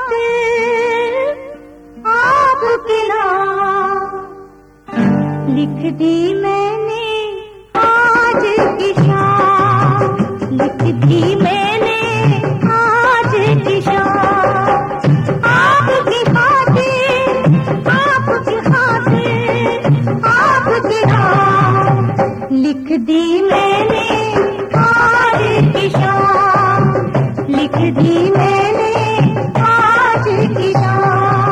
खातिर आपके नाम लिख दी मैंने आज की शाम, लिख दी मैंने आज की शाम। आपकी खातिर, आपकी खातिर, आपके नाम लिख दी मैंने आज की शाम, लिख दी मैंने आज की शाम।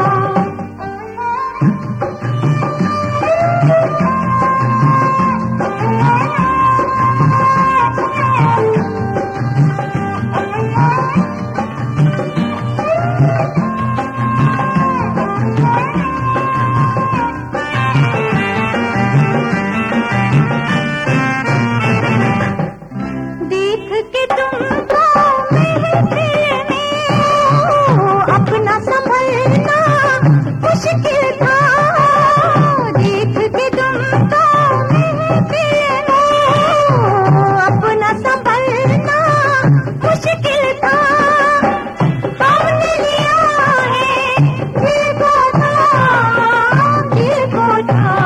देख के तुमको महफिल में अपना संभलना मुश्किल था, देख के तुमको महफिल में अपना संभलना मुश्किल था। हमने लिया है दिल को था, दिल को था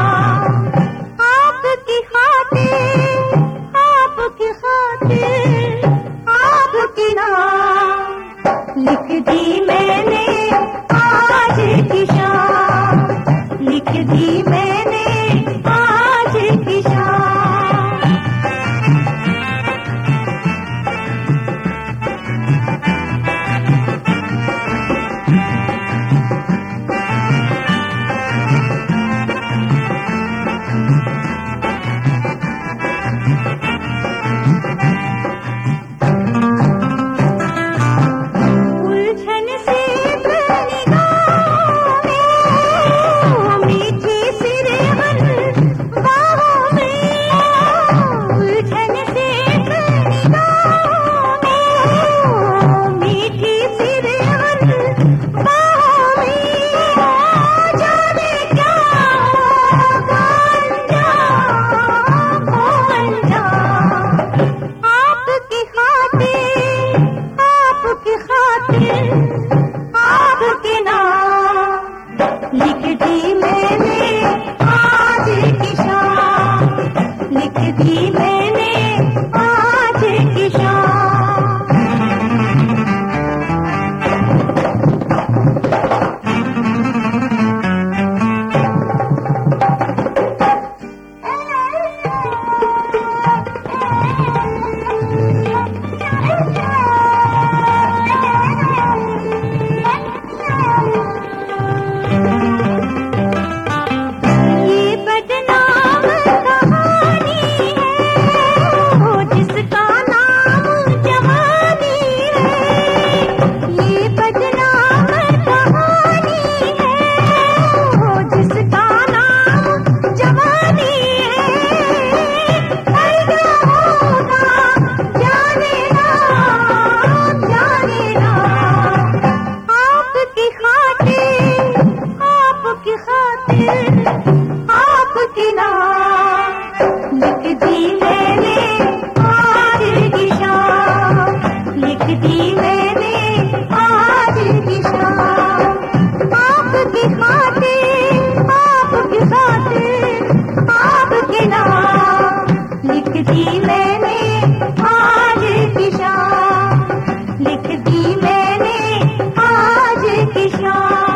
आपकी खातिर, आपकी खातिर, आपके नाम लिख दी मैंने आज की शाम, लिख दी मैंने आज की शाम। उलझन से निगाहों में, मीठी सिरहन बाहों में, उलझन से निगाहों में, मीठी सिरहन बाहों में, जाने क्या होगा अंजाम आपकी खातिर, आपकी खातिर, आपके नाम लिख दी मैंने आज की शाम, लिख दी मैंने आज की शाम। ये बदनाम कहानी है वो जिसका नाम जवानी है, ये बदनाम कहानी है वो जिसका नाम जवानी है। क्या होगा जाने ना, जाने ना आपकी खातिर, आपकी खातिर, आपके नाम लिख दी मैंने आज की शाम, लिख दी मैंने आज की शाम। आपकी खातिर, आपकी खातिर, आपके नाम लिख दी मैंने आज की शाम, लिख दी मैंने आज की शाम।